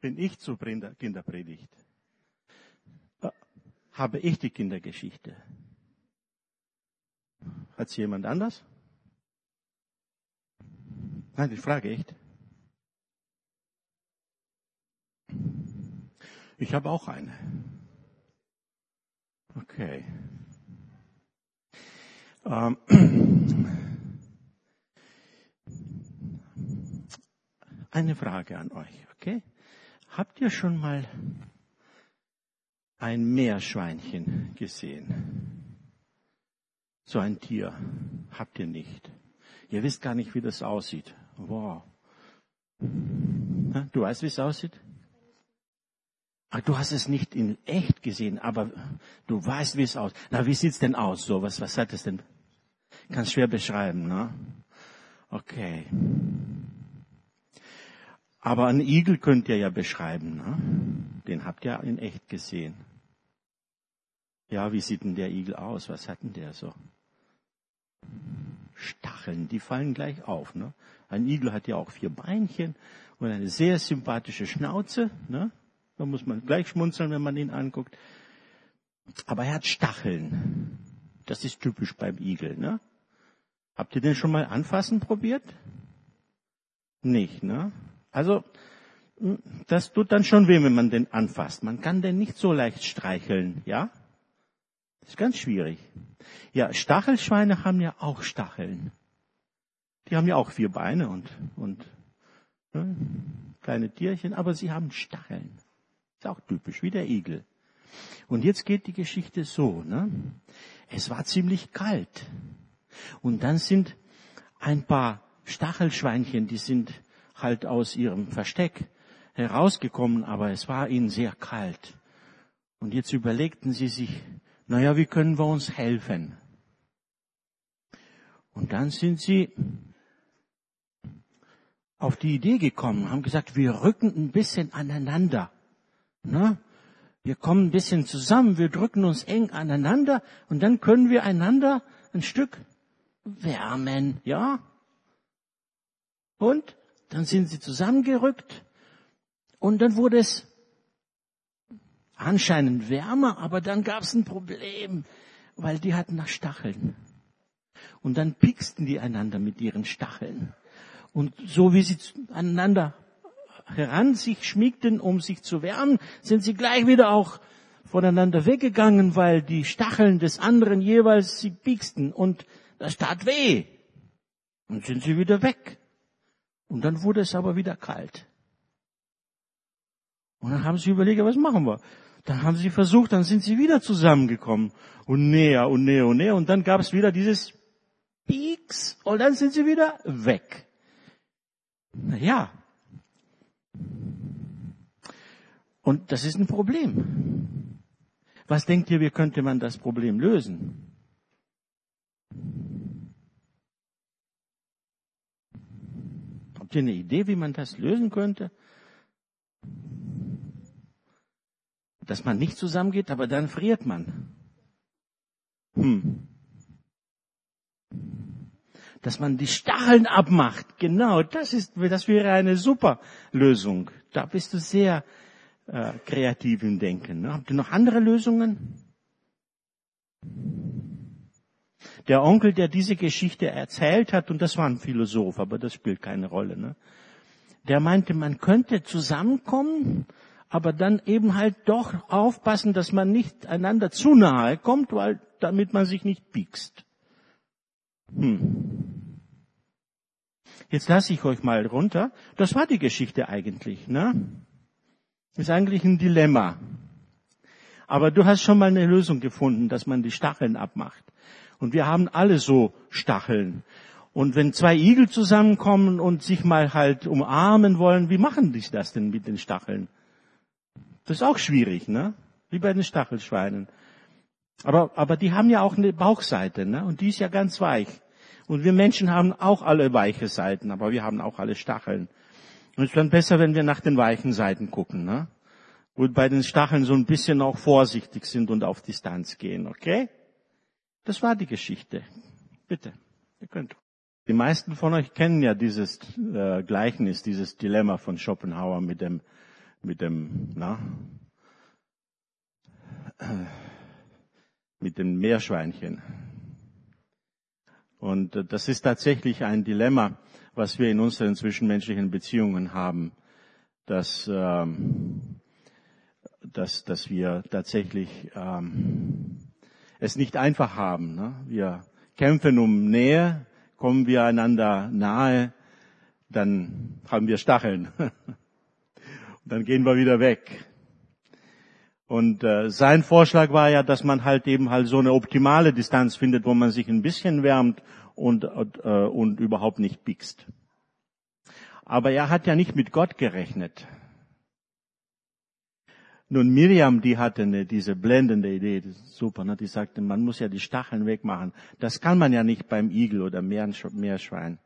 bin ich zur Kinderpredigt. Habe ich die Kindergeschichte? Hat sie jemand anders? Nein, ich frage echt. Ich habe auch eine. Okay. Eine Frage an euch, okay? Habt ihr schon mal ein Meerschweinchen gesehen? So ein Tier habt ihr nicht. Ihr wisst gar nicht, wie das aussieht. Wow. Du weißt, wie es aussieht? Ach, du hast es nicht in echt gesehen, aber du weißt, wie es aussieht. Na, wie sieht's denn aus? So, was hat es denn? Kannst schwer beschreiben, ne? Okay. Aber einen Igel könnt ihr ja beschreiben, ne? Den habt ihr in echt gesehen. Ja, wie sieht denn der Igel aus? Was hat denn der so? Stacheln, die fallen gleich auf, ne? Ein Igel hat ja auch 4 Beinchen und eine sehr sympathische Schnauze, ne? Da muss man gleich schmunzeln, wenn man ihn anguckt. Aber er hat Stacheln. Das ist typisch beim Igel, ne? Habt ihr den schon mal anfassen probiert? Nicht, ne? Also, das tut dann schon weh, wenn man den anfasst. Man kann den nicht so leicht streicheln, ja? Das ist ganz schwierig. Ja, Stachelschweine haben ja auch Stacheln. Die haben ja auch 4 Beine und ne, kleine Tierchen, aber sie haben Stacheln. Ist auch typisch, wie der Igel. Und jetzt geht die Geschichte so, ne? Es war ziemlich kalt. Und dann sind ein paar Stachelschweinchen, die sind halt aus ihrem Versteck herausgekommen, aber es war ihnen sehr kalt. Und jetzt überlegten sie sich, naja, wie können wir uns helfen? Und dann sind sie auf die Idee gekommen, haben gesagt, wir rücken ein bisschen aneinander. Ne? Wir kommen ein bisschen zusammen, wir drücken uns eng aneinander und dann können wir einander ein Stück wärmen, ja? Und dann sind sie zusammengerückt und dann wurde es anscheinend wärmer, aber dann gab es ein Problem, weil die hatten nach Stacheln. Und dann pieksten die einander mit ihren Stacheln. Und so wie sie aneinander heran sich schmiegten, um sich zu wärmen, sind sie gleich wieder auch voneinander weggegangen, weil die Stacheln des anderen jeweils sie pieksten und das tat weh. Und sind sie wieder weg. Und dann wurde es aber wieder kalt. Und dann haben sie überlegt, was machen wir? Dann haben sie versucht, dann sind sie wieder zusammengekommen. Und näher und näher und näher. Und dann gab es wieder dieses Pieks. Und dann sind sie wieder weg. Naja. Und das ist ein Problem. Was denkt ihr, wie könnte man das Problem lösen? Habt ihr eine Idee, wie man das lösen könnte? Dass man nicht zusammengeht, aber dann friert man. Dass man die Stacheln abmacht. Genau, das wäre eine super Lösung. Da bist du sehr kreativ im Denken. Ne? Habt ihr noch andere Lösungen? Der Onkel, der diese Geschichte erzählt hat, und das war ein Philosoph, aber das spielt keine Rolle, ne? Der meinte, man könnte zusammenkommen, aber dann eben halt doch aufpassen, dass man nicht einander zu nahe kommt, damit man sich nicht piekst. Jetzt lasse ich euch mal runter. Das war die Geschichte eigentlich, ne? Ist eigentlich ein Dilemma. Aber du hast schon mal eine Lösung gefunden, dass man die Stacheln abmacht. Und wir haben alle so Stacheln. Und wenn 2 Igel zusammenkommen und sich mal halt umarmen wollen, wie machen die das denn mit den Stacheln? Das ist auch schwierig, ne? Wie bei den Stachelschweinen. Aber die haben ja auch eine Bauchseite, ne? Und die ist ja ganz weich. Und wir Menschen haben auch alle weiche Seiten, aber wir haben auch alle Stacheln. Und es ist dann besser, wenn wir nach den weichen Seiten gucken, ne? Und bei den Stacheln so ein bisschen auch vorsichtig sind und auf Distanz gehen, okay? Das war die Geschichte. Bitte, ihr könnt. Die meisten von euch kennen ja dieses Gleichnis, dieses Dilemma von Schopenhauer mit mit dem Meerschweinchen. Und das ist tatsächlich ein Dilemma, was wir in unseren zwischenmenschlichen Beziehungen haben, dass wir tatsächlich es nicht einfach haben. Ne? Wir kämpfen um Nähe, kommen wir einander nahe, dann haben wir Stacheln. Und dann gehen wir wieder weg. Und sein Vorschlag war ja, dass man halt so eine optimale Distanz findet, wo man sich ein bisschen wärmt und überhaupt nicht biegst. Aber er hat ja nicht mit Gott gerechnet. Nun, Miriam, die hatte diese blendende Idee, das ist super, ne? Die sagte, man muss ja die Stacheln wegmachen. Das kann man ja nicht beim Igel oder Meerschwein.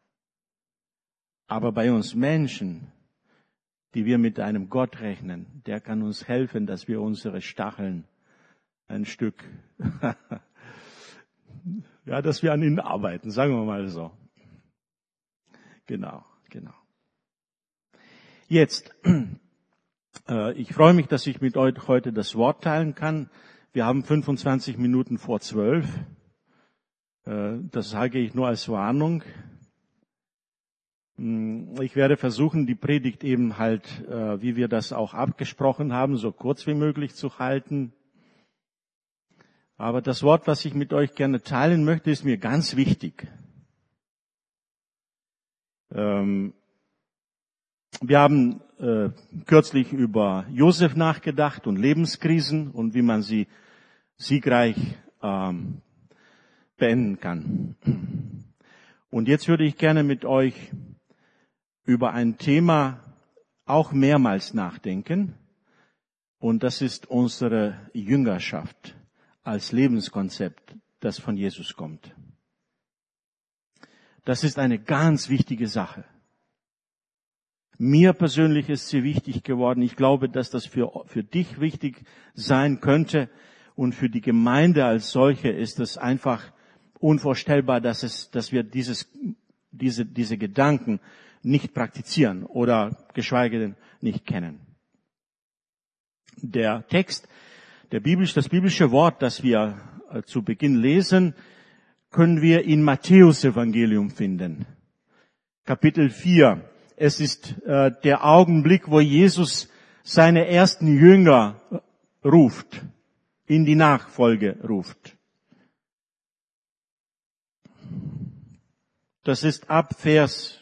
Aber bei uns Menschen, die wir mit einem Gott rechnen, der kann uns helfen, dass wir unsere Stacheln ein Stück, ja, dass wir an ihnen arbeiten, sagen wir mal so. Genau. Jetzt, ich freue mich, dass ich mit euch heute das Wort teilen kann. Wir haben 25 Minuten vor 12. Das sage ich nur als Warnung. Ich werde versuchen, die Predigt eben halt, wie wir das auch abgesprochen haben, so kurz wie möglich zu halten. Aber das Wort, was ich mit euch gerne teilen möchte, ist mir ganz wichtig. Wir haben kürzlich über Josef nachgedacht und Lebenskrisen und wie man sie siegreich beenden kann. Und jetzt würde ich gerne mit euch über ein Thema auch mehrmals nachdenken. Und das ist unsere Jüngerschaft als Lebenskonzept, das von Jesus kommt. Das ist eine ganz wichtige Sache. Mir persönlich ist sie wichtig geworden. Ich glaube, dass das für dich wichtig sein könnte. Und für die Gemeinde als solche ist es einfach unvorstellbar, dass wir diese Gedanken nicht praktizieren oder geschweige denn nicht kennen. Der Text, das biblische Wort, das wir zu Beginn lesen, können wir in Matthäus Evangelium finden. Kapitel 4. Es ist der Augenblick, wo Jesus seine ersten Jünger ruft, in die Nachfolge ruft. Das ist ab Vers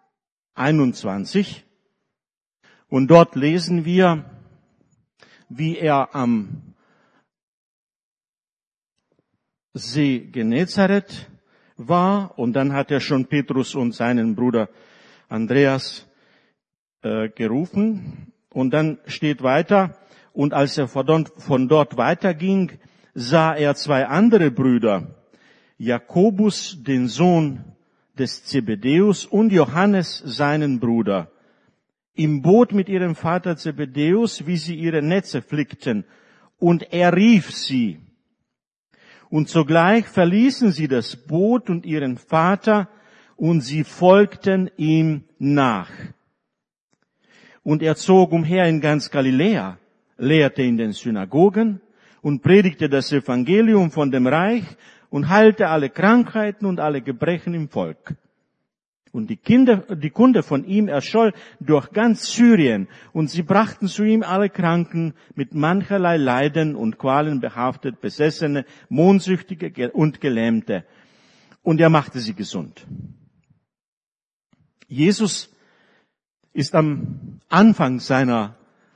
21. Und dort lesen wir, wie er am See Genezareth war. Und dann hat er schon Petrus und seinen Bruder Andreas gerufen. Und dann steht weiter, und als er von dort weiterging, sah er zwei andere Brüder, Jakobus, den Sohn des Zebedäus, und Johannes, seinen Bruder, im Boot mit ihrem Vater Zebedäus, wie sie ihre Netze flickten. Und er rief sie. Und sogleich verließen sie das Boot und ihren Vater, und sie folgten ihm nach. Und er zog umher in ganz Galiläa, lehrte in den Synagogen und predigte das Evangelium von dem Reich und heilte alle Krankheiten und alle Gebrechen im Volk. Und die Kunde von ihm erscholl durch ganz Syrien, und sie brachten zu ihm alle Kranken, mit mancherlei Leiden und Qualen behaftet, Besessene, Mondsüchtige und Gelähmte. Und er machte sie gesund. Jesus ist am Anfang seines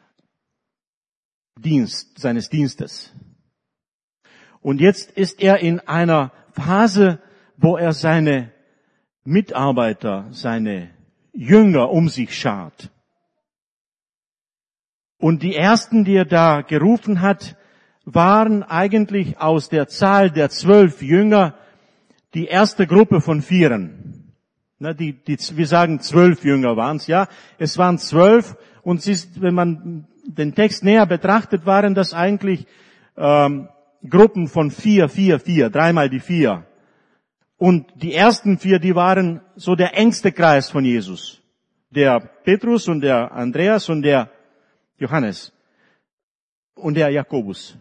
Dienstes. Und jetzt ist er in einer Phase, wo er seine Mitarbeiter, seine Jünger um sich schart. Und die ersten, die er da gerufen hat, waren eigentlich aus der Zahl der 12 Jünger die erste Gruppe von 4. Wir sagen 12 Jünger waren es, ja. Es waren 12 und wenn man den Text näher betrachtet, waren das eigentlich Gruppen von 4, 3-mal die 4. Und die ersten 4, die waren so der engste Kreis von Jesus. Der Petrus und der Andreas und der Johannes und der Jakobus.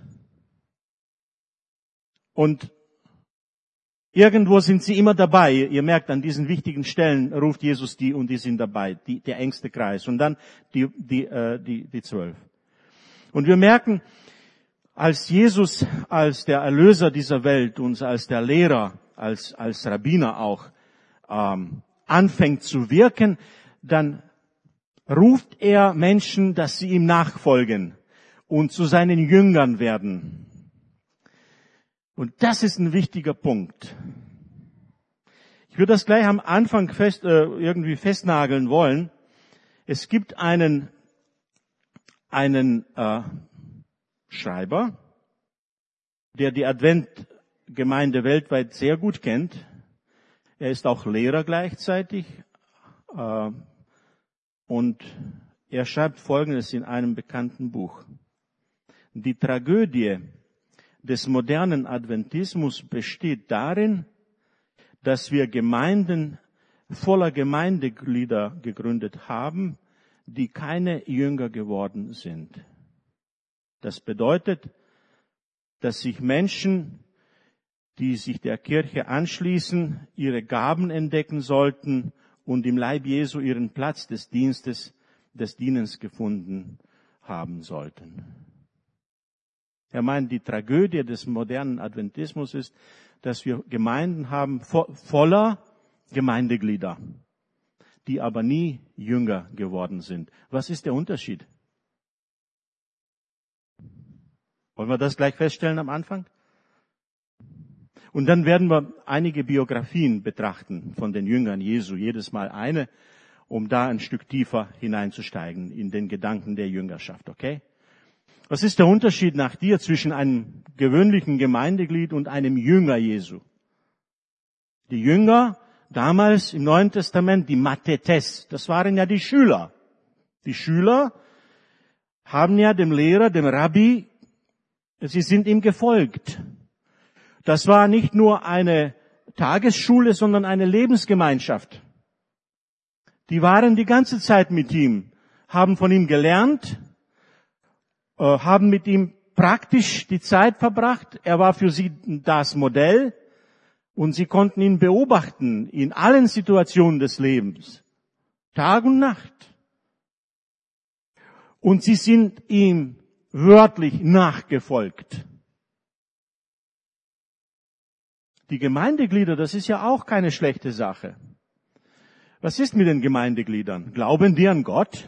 Und irgendwo sind sie immer dabei. Ihr merkt, an diesen wichtigen Stellen ruft Jesus die und die sind dabei. Der engste Kreis. Und dann die 12. Und wir merken, als Jesus, als der Erlöser dieser Welt, uns als der Lehrer, als Rabbiner auch, anfängt zu wirken, dann ruft er Menschen, dass sie ihm nachfolgen und zu seinen Jüngern werden. Und das ist ein wichtiger Punkt. Ich würde das gleich am Anfang irgendwie festnageln wollen. Es gibt einen Schreiber, der die Adventgemeinde weltweit sehr gut kennt. Er ist auch Lehrer gleichzeitig. Und er schreibt Folgendes in einem bekannten Buch. Die Tragödie des modernen Adventismus besteht darin, dass wir Gemeinden voller Gemeindeglieder gegründet haben, die keine Jünger geworden sind. Das bedeutet, dass sich Menschen, die sich der Kirche anschließen, ihre Gaben entdecken sollten und im Leib Jesu ihren Platz des Dienens gefunden haben sollten. Er meint, die Tragödie des modernen Adventismus ist, dass wir Gemeinden haben voller Gemeindeglieder, die aber nie Jünger geworden sind. Was ist der Unterschied? Wollen wir das gleich feststellen am Anfang? Und dann werden wir einige Biografien betrachten von den Jüngern Jesu, jedes Mal eine, um da ein Stück tiefer hineinzusteigen in den Gedanken der Jüngerschaft, okay? Was ist der Unterschied nach dir zwischen einem gewöhnlichen Gemeindeglied und einem Jünger Jesu? Die Jünger damals im Neuen Testament, die Mathetes, das waren ja die Schüler. Die Schüler haben ja dem Lehrer, dem Rabbi, sie sind ihm gefolgt. Das war nicht nur eine Tagesschule, sondern eine Lebensgemeinschaft. Die waren die ganze Zeit mit ihm, haben von ihm gelernt, haben mit ihm praktisch die Zeit verbracht. Er war für sie das Modell und sie konnten ihn beobachten in allen Situationen des Lebens, Tag und Nacht. Und sie sind ihm wörtlich nachgefolgt. Die Gemeindeglieder, das ist ja auch keine schlechte Sache. Was ist mit den Gemeindegliedern? Glauben die an Gott?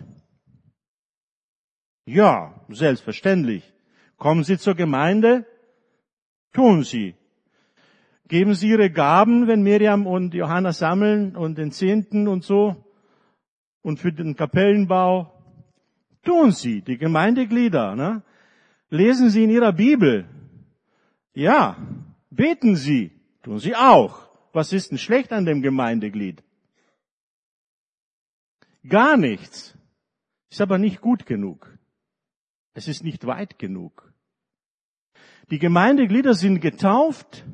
Ja, selbstverständlich. Kommen sie zur Gemeinde? Tun sie. Geben sie ihre Gaben, wenn Miriam und Johanna sammeln und den Zehnten und so und für den Kapellenbau? Tun sie, die Gemeindeglieder. Ne? Lesen sie in ihrer Bibel? Ja. Beten sie? Tun sie auch. Was ist denn schlecht an dem Gemeindeglied? Gar nichts. Ist aber nicht gut genug. Es ist nicht weit genug. Die Gemeindeglieder sind getauft,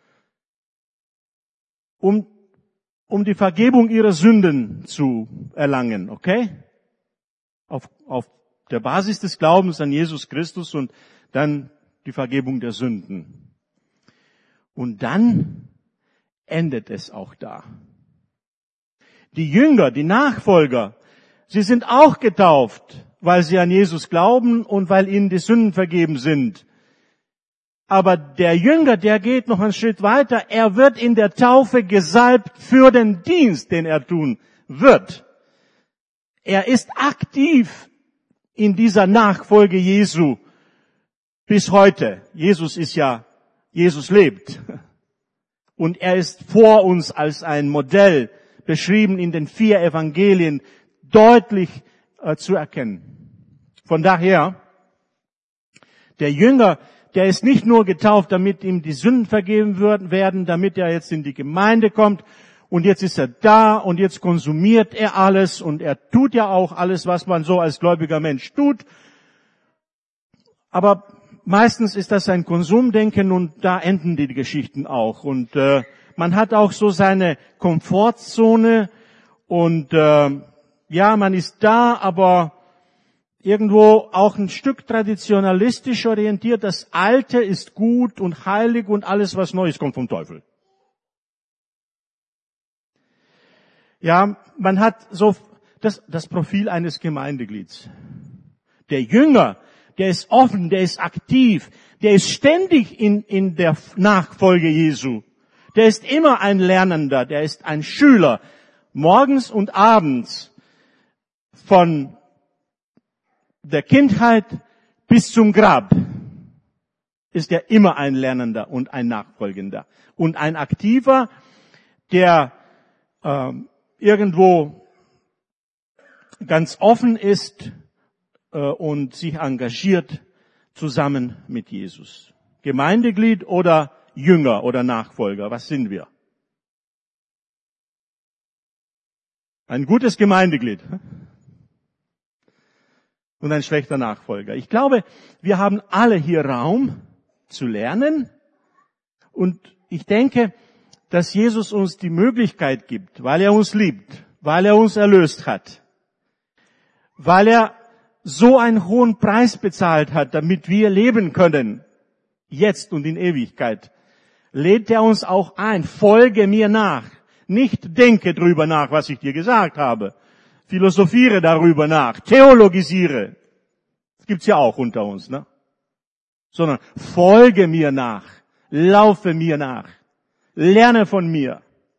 um die Vergebung ihrer Sünden zu erlangen, okay? Auf der Basis des Glaubens an Jesus Christus und dann die Vergebung der Sünden. Und dann endet es auch da. Die Jünger, die Nachfolger, sie sind auch getauft, weil sie an Jesus glauben und weil ihnen die Sünden vergeben sind. Aber der Jünger, der geht noch einen Schritt weiter. Er wird in der Taufe gesalbt für den Dienst, den er tun wird. Er ist aktiv in dieser Nachfolge Jesu bis heute. Jesus lebt. Und er ist vor uns als ein Modell beschrieben in den 4 Evangelien deutlich zu erkennen. Von daher, der Jünger, der ist nicht nur getauft, damit ihm die Sünden vergeben werden, damit er jetzt in die Gemeinde kommt und jetzt ist er da und jetzt konsumiert er alles und er tut ja auch alles, was man so als gläubiger Mensch tut. Aber meistens ist das ein Konsumdenken und da enden die Geschichten auch. Und man hat auch so seine Komfortzone und man ist da, aber irgendwo auch ein Stück traditionalistisch orientiert. Das Alte ist gut und heilig und alles, was Neues, kommt vom Teufel. Ja, man hat so das Profil eines Gemeindeglieds. Der Jünger, der ist offen, der ist aktiv, der ist ständig in der Nachfolge Jesu. Der ist immer ein Lernender, der ist ein Schüler. Morgens und abends, von der Kindheit bis zum Grab, ist er immer ein Lernender und ein Nachfolgender. Und ein Aktiver, der irgendwo ganz offen ist und sich engagiert zusammen mit Jesus. Gemeindeglied oder Jünger oder Nachfolger, was sind wir? Ein gutes Gemeindeglied und ein schlechter Nachfolger. Ich glaube, wir haben alle hier Raum zu lernen und ich denke, dass Jesus uns die Möglichkeit gibt, weil er uns liebt, weil er uns erlöst hat, weil er so einen hohen Preis bezahlt hat, damit wir leben können, jetzt und in Ewigkeit, lädt er uns auch ein, folge mir nach. Nicht denke drüber nach, was ich dir gesagt habe. Philosophiere darüber nach, theologisiere. Das gibt's ja auch unter uns, ne? Sondern folge mir nach, laufe mir nach. Lerne von mir.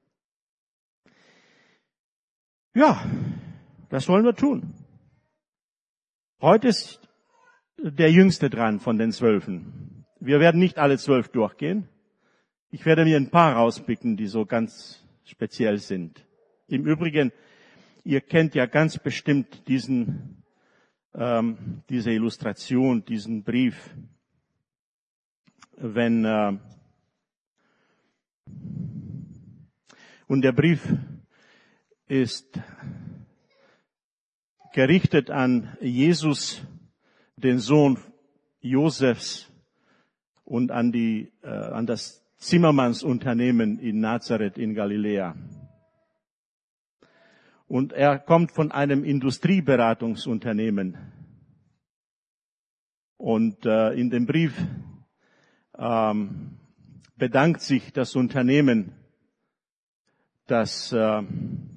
Ja, das wollen wir tun. Heute ist der Jüngste dran von den 12. Wir werden nicht alle 12 durchgehen. Ich werde mir ein paar rauspicken, die so ganz speziell sind. Im Übrigen, ihr kennt ja ganz bestimmt diese Illustration, diesen Brief, und der Brief ist gerichtet an Jesus, den Sohn Josefs, und an das Zimmermannsunternehmen in Nazareth in Galiläa. Und er kommt von einem Industrieberatungsunternehmen. Und in dem Brief bedankt sich das Unternehmen, dass der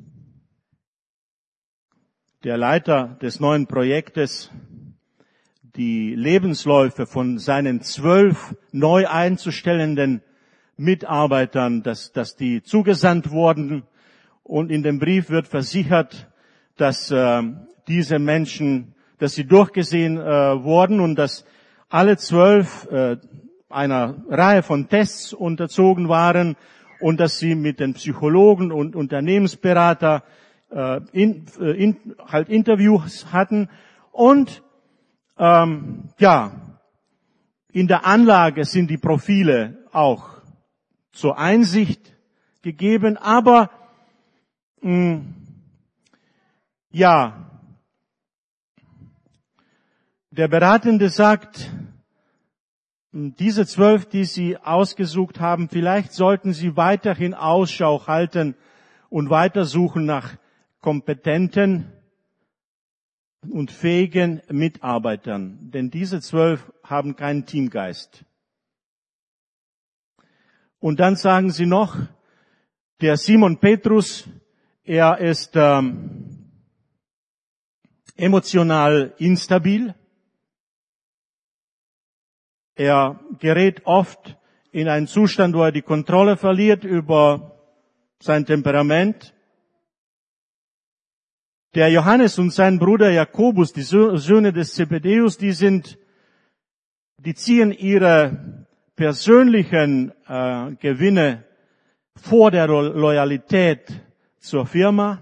Leiter des neuen Projektes die Lebensläufe von seinen 12 neu einzustellenden Mitarbeitern, dass die zugesandt wurden. Und in dem Brief wird versichert, dass diese Menschen, dass sie durchgesehen wurden und dass alle 12 einer Reihe von Tests unterzogen waren und dass sie mit den Psychologen und Unternehmensberater halt Interviews hatten und in der Anlage sind die Profile auch zur Einsicht gegeben, aber der Beratende sagt, diese 12, die Sie ausgesucht haben, vielleicht sollten Sie weiterhin Ausschau halten und weitersuchen nach kompetenten und fähigen Mitarbeitern, denn diese 12 haben keinen Teamgeist. Und dann sagen sie noch, der Simon Petrus, er ist emotional instabil. Er gerät oft in einen Zustand, wo er die Kontrolle verliert über sein Temperament. Der Johannes und sein Bruder Jakobus, die Söhne des Zebedäus, die ziehen ihre persönlichen Gewinne vor der Loyalität zur Firma.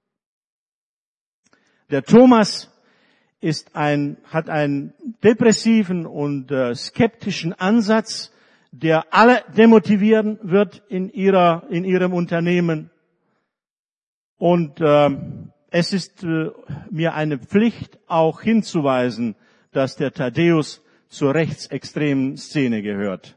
Der Thomas hat einen depressiven und skeptischen Ansatz, der alle demotivieren wird in ihrem Unternehmen. Und es ist mir eine Pflicht, auch hinzuweisen, dass der Thaddäus zur rechtsextremen Szene gehört.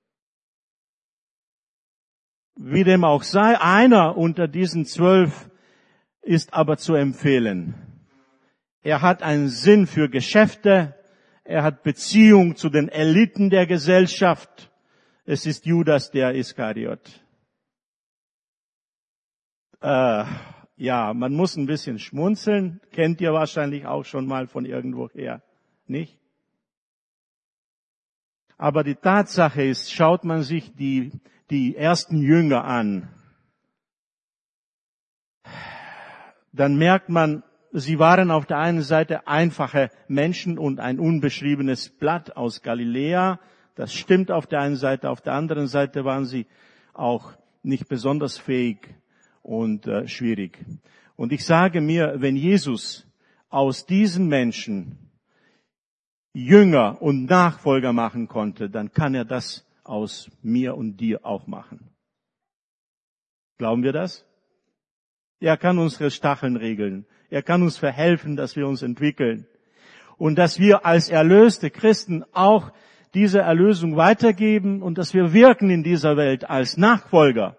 Wie dem auch sei, einer unter diesen 12 ist aber zu empfehlen. Er hat einen Sinn für Geschäfte. Er hat Beziehung zu den Eliten der Gesellschaft. Es ist Judas der Iskariot. Ja, man muss ein bisschen schmunzeln. Kennt ihr wahrscheinlich auch schon mal von irgendwoher, nicht? Aber die Tatsache ist, schaut man sich die ersten Jünger an, dann merkt man, sie waren auf der einen Seite einfache Menschen und ein unbeschriebenes Blatt aus Galiläa. Das stimmt auf der einen Seite. Auf der anderen Seite waren sie auch nicht besonders fähig und schwierig. Und ich sage mir, wenn Jesus aus diesen Menschen Jünger und Nachfolger machen konnte, dann kann er das aus mir und dir auch machen. Glauben wir das? Er kann unsere Stacheln regeln. Er kann uns verhelfen, dass wir uns entwickeln. Und dass wir als erlöste Christen auch diese Erlösung weitergeben und dass wir wirken in dieser Welt als Nachfolger.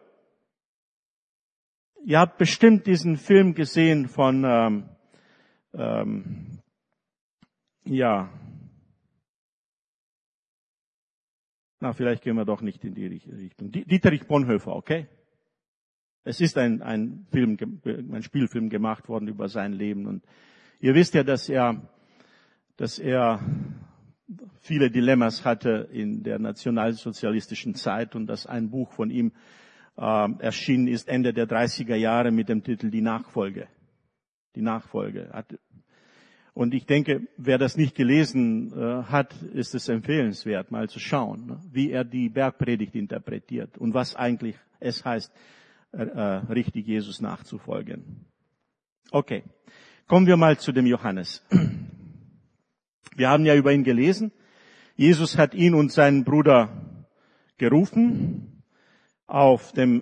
Ihr habt bestimmt diesen Film gesehen von, vielleicht gehen wir doch nicht in die Richtung. Dietrich Bonhoeffer, okay? Es ist ein Spielfilm gemacht worden über sein Leben. Und ihr wisst ja, dass er viele Dilemmas hatte in der nationalsozialistischen Zeit und dass ein Buch von ihm erschienen ist Ende der 30er Jahre mit dem Titel Die Nachfolge. Die Nachfolge. Und ich denke, wer das nicht gelesen hat, ist es empfehlenswert, mal zu schauen, wie er die Bergpredigt interpretiert und was eigentlich es heißt, richtig Jesus nachzufolgen. Okay, kommen wir mal zu dem Johannes. Wir haben ja über ihn gelesen. Jesus hat ihn und seinen Bruder gerufen auf dem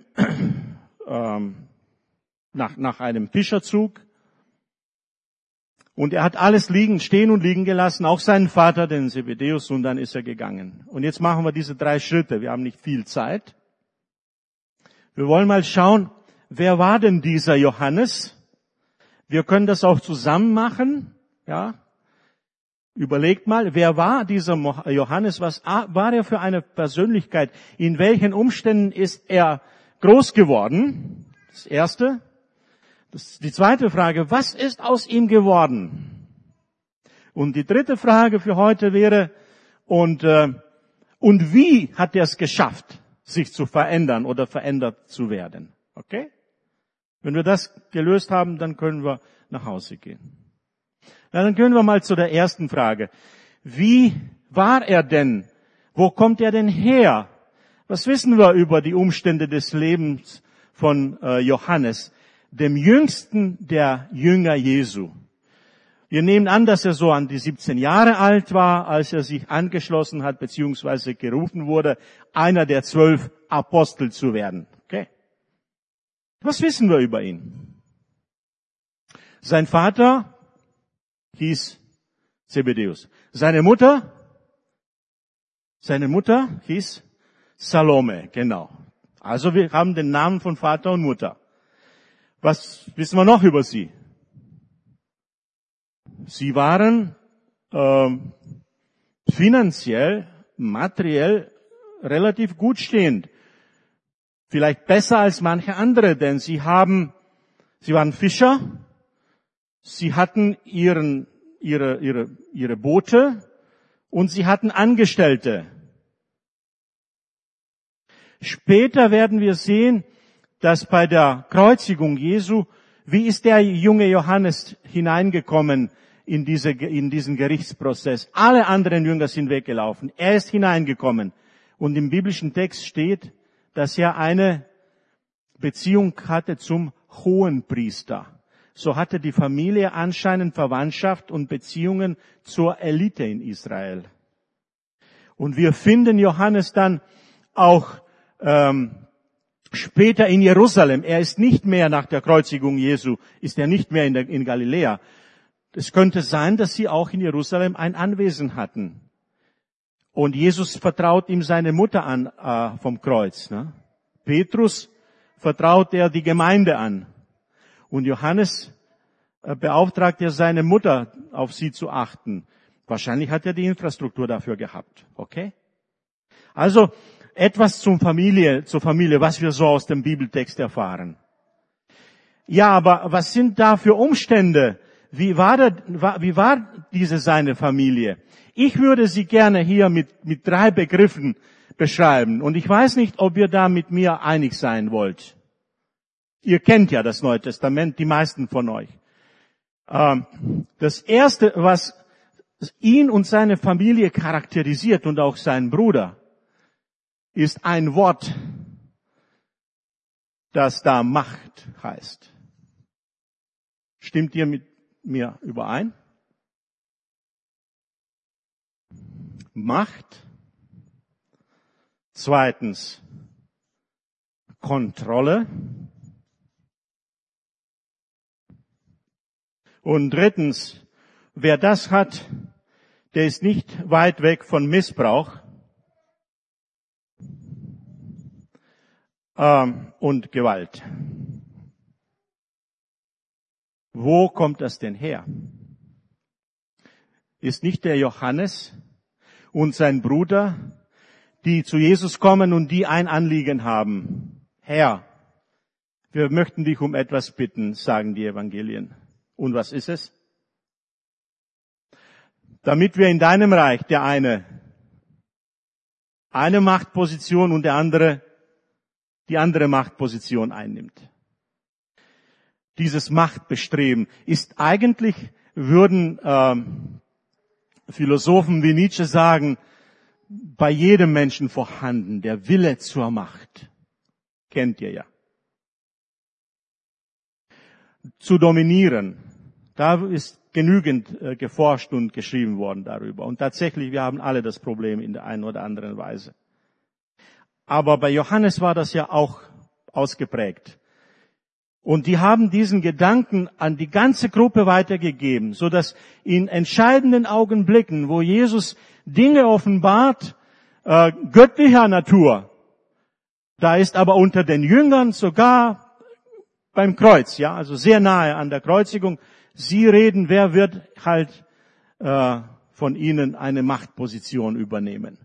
nach einem Fischerzug. Und er hat alles stehen und liegen gelassen, auch seinen Vater, den Zebedeus, und dann ist er gegangen. Und jetzt machen wir diese 3 Schritte. Wir haben nicht viel Zeit. Wir wollen mal schauen, wer war denn dieser Johannes? Wir können das auch zusammen machen, ja. Überlegt mal, wer war dieser Johannes? Was war er für eine Persönlichkeit? In welchen Umständen ist er groß geworden? Das Erste. Die zweite Frage, was ist aus ihm geworden? Und die dritte Frage für heute wäre, und wie hat er es geschafft, sich zu verändern oder verändert zu werden? Okay? Wenn wir das gelöst haben, dann können wir nach Hause gehen. Na, dann können wir mal zu der ersten Frage. Wie war er denn? Wo kommt er denn her? Was wissen wir über die Umstände des Lebens von Johannes, dem jüngsten der Jünger Jesu? Wir nehmen an, dass er so an die 17 Jahre alt war, als er sich angeschlossen hat, beziehungsweise gerufen wurde, einer der 12 Apostel zu werden. Okay? Was wissen wir über ihn? Sein Vater hieß Zebedeus. Seine Mutter hieß Salome, genau. Also wir haben den Namen von Vater und Mutter. Was wissen wir noch über sie? Sie waren finanziell, materiell relativ gut stehend. Vielleicht besser als manche andere, denn sie waren Fischer. Sie hatten ihre Boote und sie hatten Angestellte. Später werden wir sehen, dass bei der Kreuzigung Jesu, wie ist der junge Johannes hineingekommen in diesen Gerichtsprozess? Alle anderen Jünger sind weggelaufen. Er ist hineingekommen. Und im biblischen Text steht, dass er eine Beziehung hatte zum Hohenpriester. So hatte die Familie anscheinend Verwandtschaft und Beziehungen zur Elite in Israel. Und wir finden Johannes dann auch später in Jerusalem. Er ist nicht mehr nach der Kreuzigung Jesu, ist er nicht mehr in Galiläa. Es könnte sein, dass sie auch in Jerusalem ein Anwesen hatten. Und Jesus vertraut ihm seine Mutter an vom Kreuz. Ne? Petrus vertraut er die Gemeinde an. Und Johannes beauftragt er seine Mutter, auf sie zu achten. Wahrscheinlich hat er die Infrastruktur dafür gehabt. Okay? Also etwas zur Familie, was wir so aus dem Bibeltext erfahren. Ja, aber was sind da für Umstände? Wie war diese seine Familie? Ich würde sie gerne hier mit 3 Begriffen beschreiben. Und ich weiß nicht, ob ihr da mit mir einig sein wollt. Ihr kennt ja das Neue Testament, die meisten von euch. Das Erste, was ihn und seine Familie charakterisiert und auch seinen Bruder, ist ein Wort, das da Macht heißt. Stimmt ihr mit mir überein? Macht. Zweitens, Kontrolle. Und drittens, wer das hat, der ist nicht weit weg von Missbrauch und Gewalt. Wo kommt das denn her? Ist nicht der Johannes und sein Bruder, die zu Jesus kommen und die ein Anliegen haben? Herr, wir möchten dich um etwas bitten, sagen die Evangelien. Und was ist es? Damit wir in deinem Reich, der eine Machtposition und der andere die andere Machtposition einnimmt. Dieses Machtbestreben ist eigentlich, würden Philosophen wie Nietzsche sagen, bei jedem Menschen vorhanden, der Wille zur Macht. Kennt ihr ja. Zu dominieren, da ist genügend geforscht und geschrieben worden darüber. Und tatsächlich, wir haben alle das Problem in der einen oder anderen Weise. Aber bei Johannes war das ja auch ausgeprägt. Und die haben diesen Gedanken an die ganze Gruppe weitergegeben, so dass in entscheidenden Augenblicken, wo Jesus Dinge offenbart, göttlicher Natur, da ist aber unter den Jüngern sogar beim Kreuz, ja, also sehr nahe an der Kreuzigung, sie reden, wer wird halt von ihnen eine Machtposition übernehmen.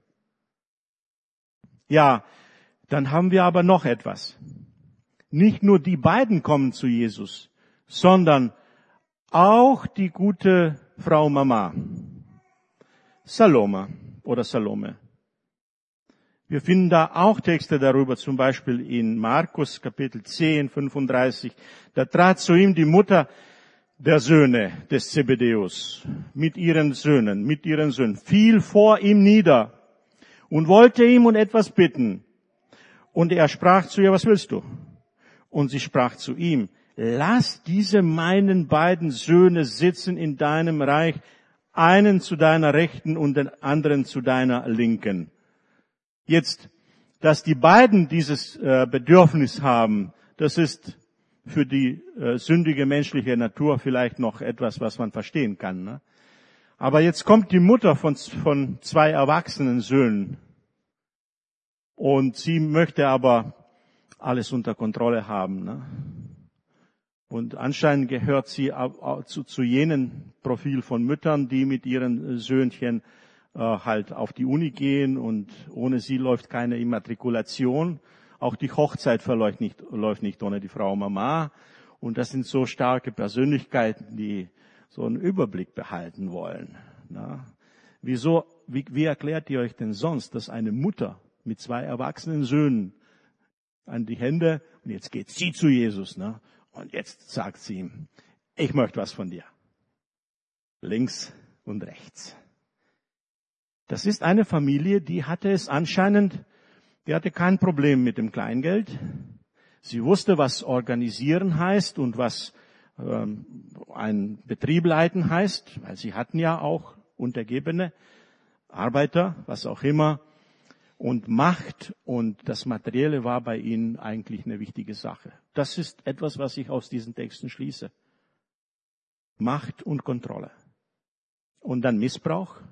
Ja, dann haben wir aber noch etwas. Nicht nur die beiden kommen zu Jesus, sondern auch die gute Frau Mama, Salome. Wir finden da auch Texte darüber, zum Beispiel in Markus Kapitel 10, 35. Da trat zu ihm die Mutter der Söhne des Zebedäus mit ihren Söhnen, fiel vor ihm nieder und wollte ihm um etwas bitten. Und er sprach zu ihr, was willst du? Und sie sprach zu ihm, lass diese meinen beiden Söhne sitzen in deinem Reich, einen zu deiner Rechten und den anderen zu deiner Linken. Jetzt, dass die beiden dieses Bedürfnis haben, das ist für die sündige menschliche Natur vielleicht noch etwas, was man verstehen kann. Ne? Aber jetzt kommt die Mutter von 2 erwachsenen Söhnen und sie möchte aber alles unter Kontrolle haben. Ne? Und anscheinend gehört sie zu jenen Profil von Müttern, die mit ihren Söhnchen halt auf die Uni gehen und ohne sie läuft keine Immatrikulation. Auch die Hochzeit läuft nicht ohne die Frau Mama. Und das sind so starke Persönlichkeiten, die so einen Überblick behalten wollen. Na? Wie erklärt ihr euch denn sonst, dass eine Mutter mit 2 erwachsenen Söhnen an die Hände, und jetzt geht sie zu Jesus, ne? Und jetzt sagt sie ihm, ich möchte was von dir. Links und rechts. Das ist eine Familie, die hatte kein Problem mit dem Kleingeld. Sie wusste, was organisieren heißt und was ein Betrieb leiten heißt, weil sie hatten ja auch Untergebene, Arbeiter, was auch immer. Und Macht und das Materielle war bei ihnen eigentlich eine wichtige Sache. Das ist etwas, was ich aus diesen Texten schließe. Macht und Kontrolle. Und dann Missbrauch.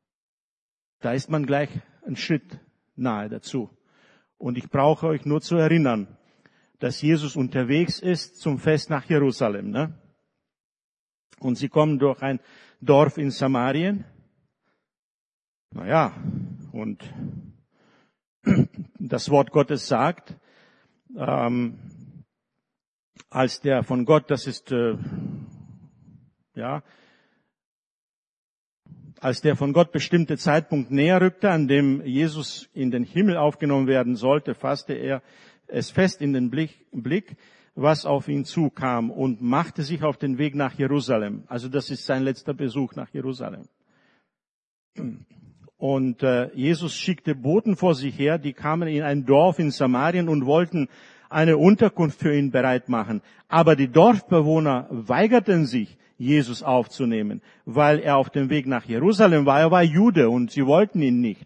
Da ist man gleich einen Schritt nahe dazu. Und ich brauche euch nur zu erinnern, dass Jesus unterwegs ist zum Fest nach Jerusalem. Ne? Und sie kommen durch ein Dorf in Samarien. Naja, und das Wort Gottes sagt, als der von Gott, als der von Gott bestimmte Zeitpunkt näher rückte, an dem Jesus in den Himmel aufgenommen werden sollte, fasste er es fest in den Blick, was auf ihn zukam, und machte sich auf den Weg nach Jerusalem. Also das ist sein letzter Besuch nach Jerusalem. Und Jesus schickte Boten vor sich her, die kamen in ein Dorf in Samarien und wollten eine Unterkunft für ihn bereit machen. Aber die Dorfbewohner weigerten sich, Jesus aufzunehmen, weil er auf dem Weg nach Jerusalem war. Er war Jude und sie wollten ihn nicht.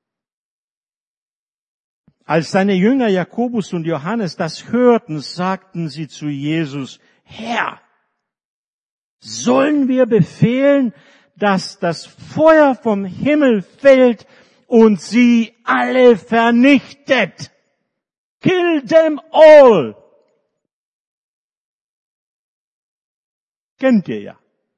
Als seine Jünger Jakobus und Johannes das hörten, sagten sie zu Jesus: Herr, sollen wir befehlen, dass das Feuer vom Himmel fällt und sie alle vernichtet? Kill them all! Kennt ihr ja.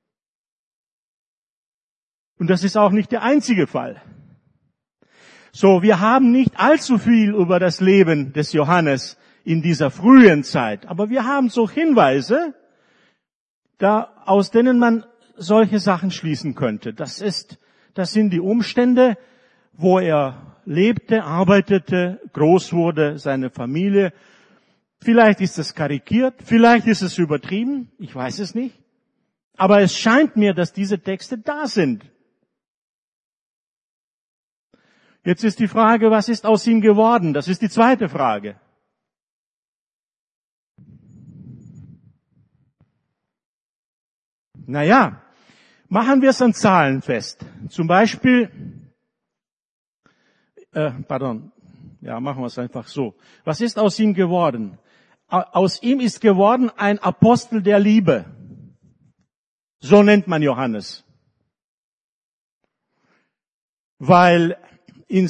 Und das ist auch nicht der einzige Fall. So, wir haben nicht allzu viel über das Leben des Johannes in dieser frühen Zeit, aber wir haben so Hinweise, aus denen man solche Sachen schließen könnte. Das sind die Umstände, wo er lebte, arbeitete, groß wurde, seine Familie. Vielleicht ist es karikiert, vielleicht ist es übertrieben, ich weiß es nicht. Aber es scheint mir, dass diese Texte da sind. Jetzt ist die Frage, was ist aus ihm geworden? Das ist die zweite Frage. Naja, machen wir es an Zahlen fest. Zum Beispiel, machen wir es einfach so. Was ist aus ihm geworden? Aus ihm ist geworden ein Apostel der Liebe. So nennt man Johannes. Weil in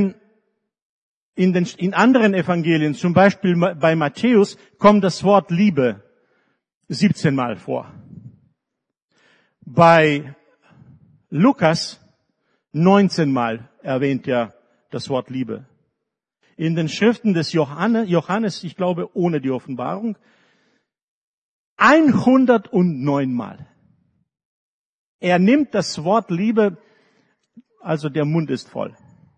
anderen Evangelien, zum Beispiel bei Matthäus, kommt das Wort Liebe 17 Mal vor. Bei Lukas 19 Mal erwähnt er das Wort Liebe. In den Schriften des Johannes, ich glaube ohne die Offenbarung, 109 Mal. Er nimmt das Wort Liebe, also der Mund ist voll.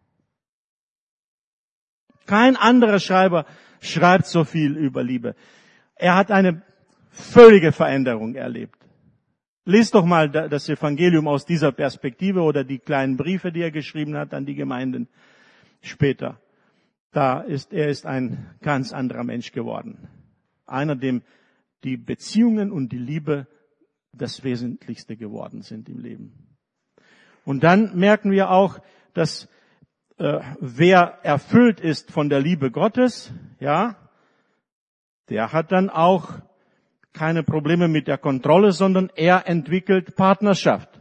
Kein anderer Schreiber schreibt so viel über Liebe. Er hat eine völlige Veränderung erlebt. Lest doch mal das Evangelium aus dieser Perspektive oder die kleinen Briefe, die er geschrieben hat an die Gemeinden später. Er ist ein ganz anderer Mensch geworden. Einer, dem die Beziehungen und die Liebe das Wesentlichste geworden sind im Leben. Und dann merken wir auch, dass wer erfüllt ist von der Liebe Gottes, ja, der hat dann auch keine Probleme mit der Kontrolle, sondern er entwickelt Partnerschaft.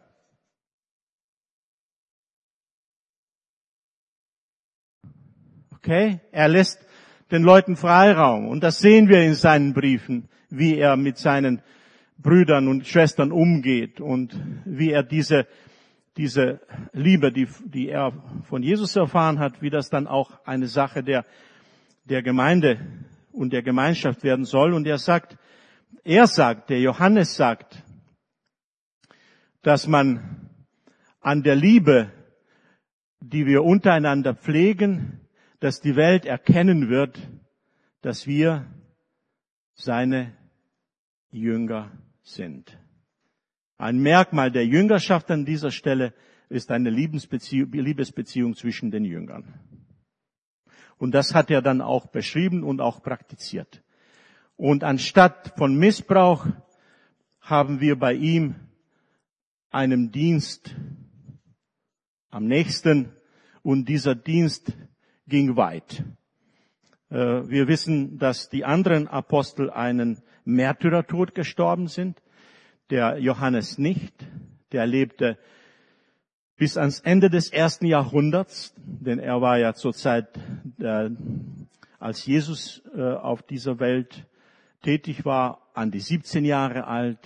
Okay? Er lässt den Leuten Freiraum. Und das sehen wir in seinen Briefen, wie er mit seinen Brüdern und Schwestern umgeht und wie er diese Liebe, die er von Jesus erfahren hat, wie das dann auch eine Sache der Gemeinde und der Gemeinschaft werden soll. Und der Johannes sagt, dass man an der Liebe, die wir untereinander pflegen, dass die Welt erkennen wird, dass wir seine Jünger sind. Ein Merkmal der Jüngerschaft an dieser Stelle ist eine Liebesbeziehung zwischen den Jüngern. Und das hat er dann auch beschrieben und auch praktiziert. Und anstatt von Missbrauch haben wir bei ihm einen Dienst am nächsten, und dieser Dienst ging weit. Wir wissen, dass die anderen Apostel einen Märtyrertod gestorben sind. Der Johannes nicht. Der lebte bis ans Ende des 1. Jahrhunderts, denn er war ja zur Zeit, als Jesus auf dieser Welt tätig war, an die 17 Jahre alt.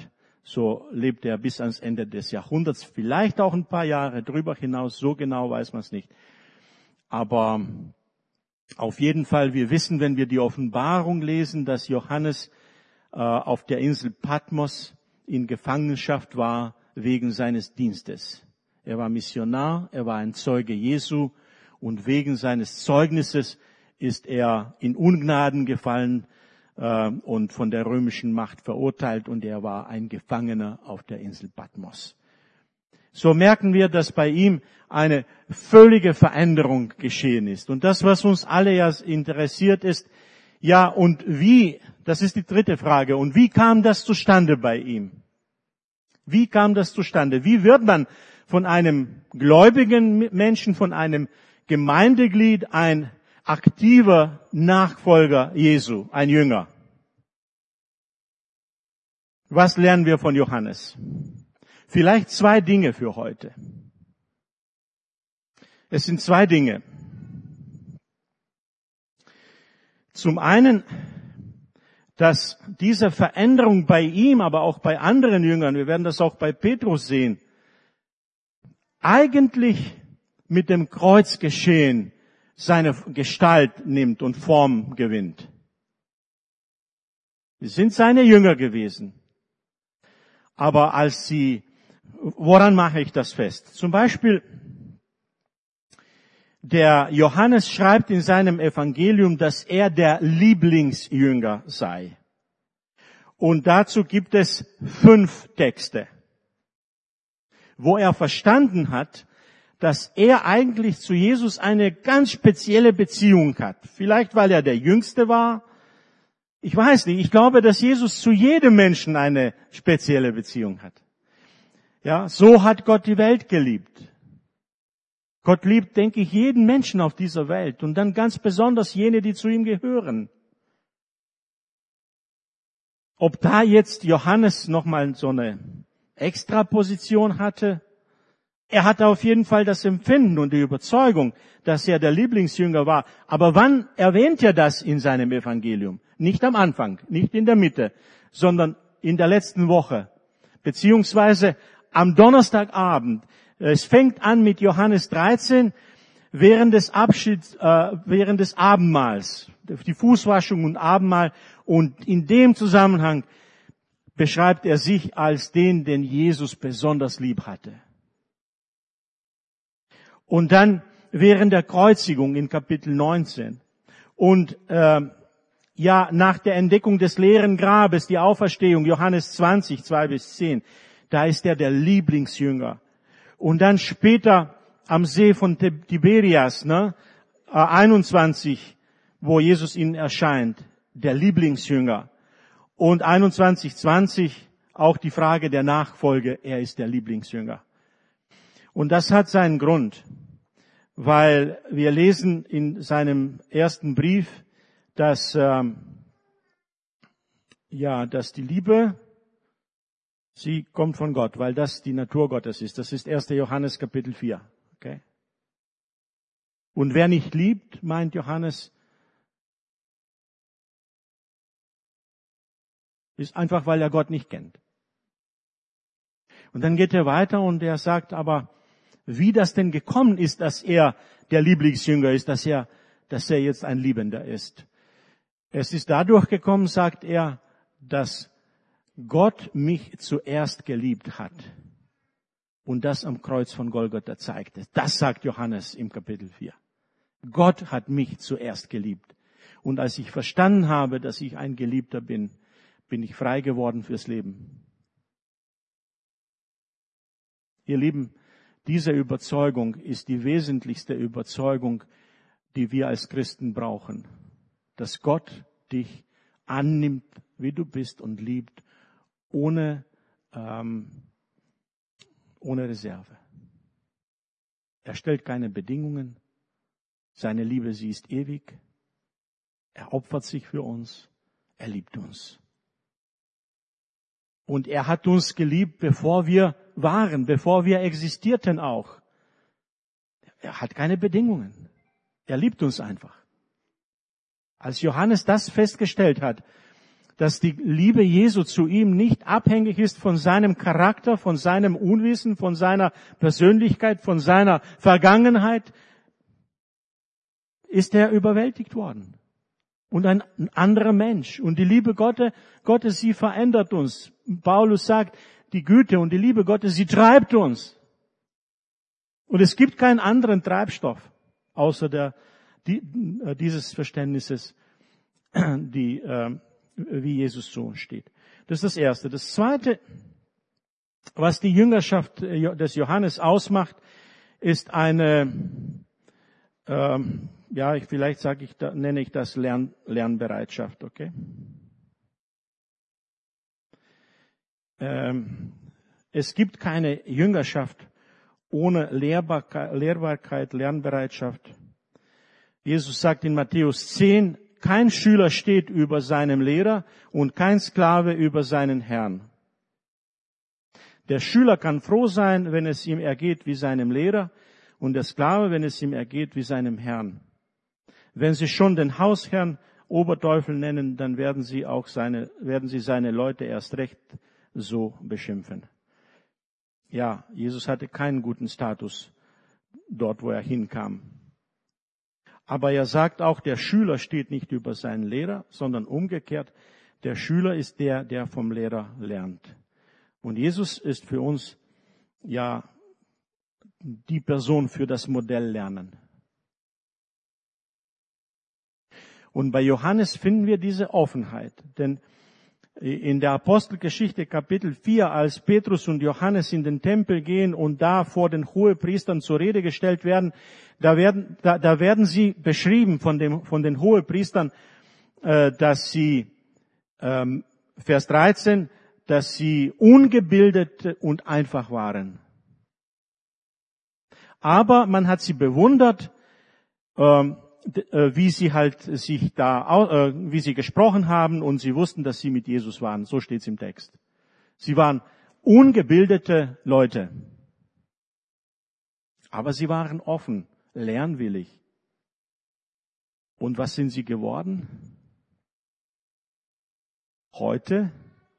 So lebte er bis ans Ende des Jahrhunderts, vielleicht auch ein paar Jahre drüber hinaus, so genau weiß man es nicht. Aber auf jeden Fall, wir wissen, wenn wir die Offenbarung lesen, dass Johannes auf der Insel Patmos in Gefangenschaft war wegen seines Dienstes. Er war Missionar, er war ein Zeuge Jesu und wegen seines Zeugnisses ist er in Ungnaden gefallen und von der römischen Macht verurteilt und er war ein Gefangener auf der Insel Patmos. So merken wir, dass bei ihm eine völlige Veränderung geschehen ist. Und das, was uns alle ja interessiert ist, ja, und wie, das ist die dritte Frage, und wie kam das zustande bei ihm? Wie kam das zustande? Wie wird man von einem gläubigen Menschen, von einem Gemeindeglied ein aktiver Nachfolger Jesu, ein Jünger? Was lernen wir von Johannes? Vielleicht 2 Dinge für heute. Es sind 2 Dinge. Zum einen, dass diese Veränderung bei ihm, aber auch bei anderen Jüngern, wir werden das auch bei Petrus sehen, eigentlich mit dem Kreuz geschehen, seine Gestalt nimmt und Form gewinnt. Sie sind seine Jünger gewesen. Aber woran mache ich das fest? Zum Beispiel, der Johannes schreibt in seinem Evangelium, dass er der Lieblingsjünger sei. Und dazu gibt es 5 Texte, wo er verstanden hat, dass er eigentlich zu Jesus eine ganz spezielle Beziehung hat. Vielleicht, weil er der Jüngste war. Ich weiß nicht, ich glaube, dass Jesus zu jedem Menschen eine spezielle Beziehung hat. Ja, so hat Gott die Welt geliebt. Gott liebt, denke ich, jeden Menschen auf dieser Welt und dann ganz besonders jene, die zu ihm gehören. Ob da jetzt Johannes nochmal so eine Extraposition hatte? Er hatte auf jeden Fall das Empfinden und die Überzeugung, dass er der Lieblingsjünger war. Aber wann erwähnt er das in seinem Evangelium? Nicht am Anfang, nicht in der Mitte, sondern in der letzten Woche, beziehungsweise am Donnerstagabend. Es fängt an mit Johannes 13, während des Abendmahls, die Fußwaschung und Abendmahl. Und in dem Zusammenhang beschreibt er sich als den Jesus besonders lieb hatte. Und dann während der Kreuzigung in Kapitel 19. Und nach der Entdeckung des leeren Grabes, die Auferstehung, Johannes 20, 2-10, da ist er der Lieblingsjünger. Und dann später am See von Tiberias, 21, wo Jesus ihnen erscheint, der Lieblingsjünger. Und 21:20 auch die Frage der Nachfolge, er ist der Lieblingsjünger. Und das hat seinen Grund, weil wir lesen in seinem ersten Brief, dass die Liebe, sie kommt von Gott, weil das die Natur Gottes ist. Das ist 1. Johannes Kapitel 4. Okay? Und wer nicht liebt, meint Johannes, ist einfach, weil er Gott nicht kennt. Und dann geht er weiter und er sagt aber, wie das denn gekommen ist, dass er der Lieblingsjünger ist, dass er jetzt ein Liebender ist. Es ist dadurch gekommen, sagt er, dass Gott mich zuerst geliebt hat und das am Kreuz von Golgatha zeigte. Das sagt Johannes im Kapitel 4. Gott hat mich zuerst geliebt. Und als ich verstanden habe, dass ich ein Geliebter bin, bin ich frei geworden fürs Leben. Ihr Lieben, diese Überzeugung ist die wesentlichste Überzeugung, die wir als Christen brauchen. Dass Gott dich annimmt, wie du bist und liebt, ohne Reserve. Er stellt keine Bedingungen. Seine Liebe, sie ist ewig. Er opfert sich für uns. Er liebt uns. Und er hat uns geliebt, bevor wir waren, bevor wir existierten auch. Er hat keine Bedingungen. Er liebt uns einfach. Als Johannes das festgestellt hat, dass die Liebe Jesu zu ihm nicht abhängig ist von seinem Charakter, von seinem Unwissen, von seiner Persönlichkeit, von seiner Vergangenheit, ist er überwältigt worden. Und ein anderer Mensch. Und die Liebe Gottes, sie verändert uns. Paulus sagt, die Güte und die Liebe Gottes, sie treibt uns. Und es gibt keinen anderen Treibstoff, außer dieses Verständnisses, wie Jesus zu uns steht. Das ist das Erste. Das Zweite, was die Jüngerschaft des Johannes ausmacht, ist eine, nenne ich das Lernbereitschaft, okay? Es gibt keine Jüngerschaft ohne Lehrbarkeit, Lernbereitschaft. Jesus sagt in Matthäus 10, kein Schüler steht über seinem Lehrer und kein Sklave über seinen Herrn. Der Schüler kann froh sein, wenn es ihm ergeht wie seinem Lehrer, und der Sklave, wenn es ihm ergeht wie seinem Herrn. Wenn sie schon den Hausherrn Oberteufel nennen, dann werden sie seine Leute erst recht so beschimpfen. Ja, Jesus hatte keinen guten Status dort, wo er hinkam. Aber er sagt auch, der Schüler steht nicht über seinen Lehrer, sondern umgekehrt. Der Schüler ist der vom Lehrer lernt. Und Jesus ist für uns ja die Person für das Modell Lernen. Und bei Johannes finden wir diese Offenheit. Denn in der Apostelgeschichte Kapitel 4, als Petrus und Johannes in den Tempel gehen und da vor den Hohepriestern zur Rede gestellt werden, da werden sie beschrieben von den Hohepriestern, dass sie, Vers 13, dass sie ungebildet und einfach waren. Aber man hat sie bewundert, wie sie gesprochen haben, und sie wussten, dass sie mit Jesus waren. So steht's im Text. Sie waren ungebildete Leute. Aber sie waren offen, lernwillig. Und was sind sie geworden? Heute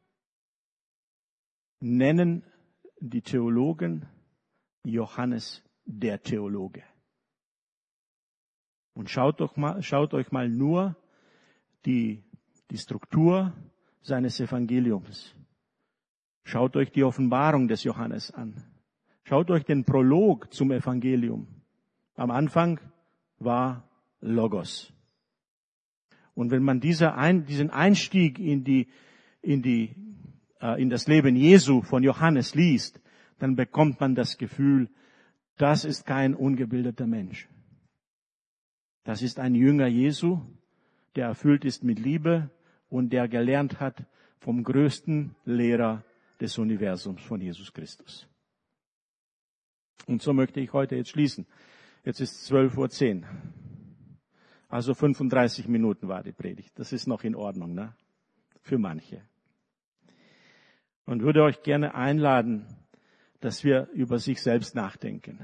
nennen die Theologen Johannes der Theologe. Und schaut euch mal nur die Struktur seines Evangeliums. Schaut euch die Offenbarung des Johannes an. Schaut euch den Prolog zum Evangelium. Am Anfang war Logos. Und wenn man diesen Einstieg in das Leben Jesu von Johannes liest, dann bekommt man das Gefühl, das ist kein ungebildeter Mensch. Das ist ein Jünger Jesu, der erfüllt ist mit Liebe und der gelernt hat vom größten Lehrer des Universums, von Jesus Christus. Und so möchte ich heute jetzt schließen. Jetzt ist 12:10 Uhr. Also 35 Minuten war die Predigt. Das ist noch in Ordnung, ne? Für manche. Und würde euch gerne einladen, dass wir über sich selbst nachdenken.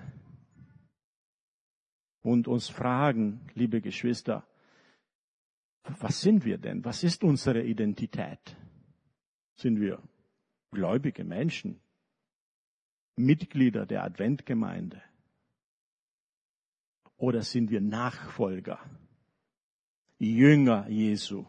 Und uns fragen, liebe Geschwister, was sind wir denn? Was ist unsere Identität? Sind wir gläubige Menschen? Mitglieder der Adventgemeinde? Oder sind wir Nachfolger? Jünger Jesu?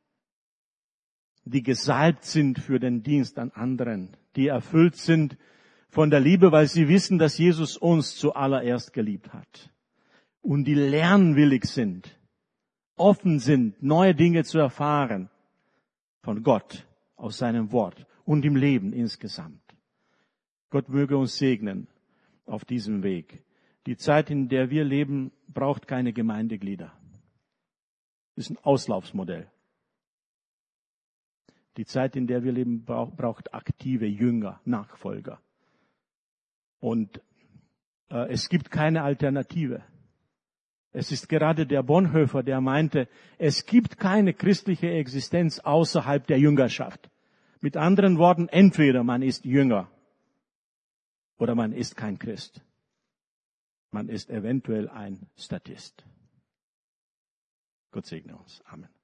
Die gesalbt sind für den Dienst an anderen, die erfüllt sind von der Liebe, weil sie wissen, dass Jesus uns zuallererst geliebt hat. Und die lernwillig sind, offen sind, neue Dinge zu erfahren von Gott, aus seinem Wort und im Leben insgesamt. Gott möge uns segnen auf diesem Weg. Die Zeit, in der wir leben, braucht keine Gemeindeglieder. Das ist ein Auslaufsmodell. Die Zeit, in der wir leben, braucht aktive Jünger, Nachfolger. Und es gibt keine Alternative. Es ist gerade der Bonhoeffer, der meinte, es gibt keine christliche Existenz außerhalb der Jüngerschaft. Mit anderen Worten, entweder man ist Jünger oder man ist kein Christ. Man ist eventuell ein Statist. Gott segne uns. Amen.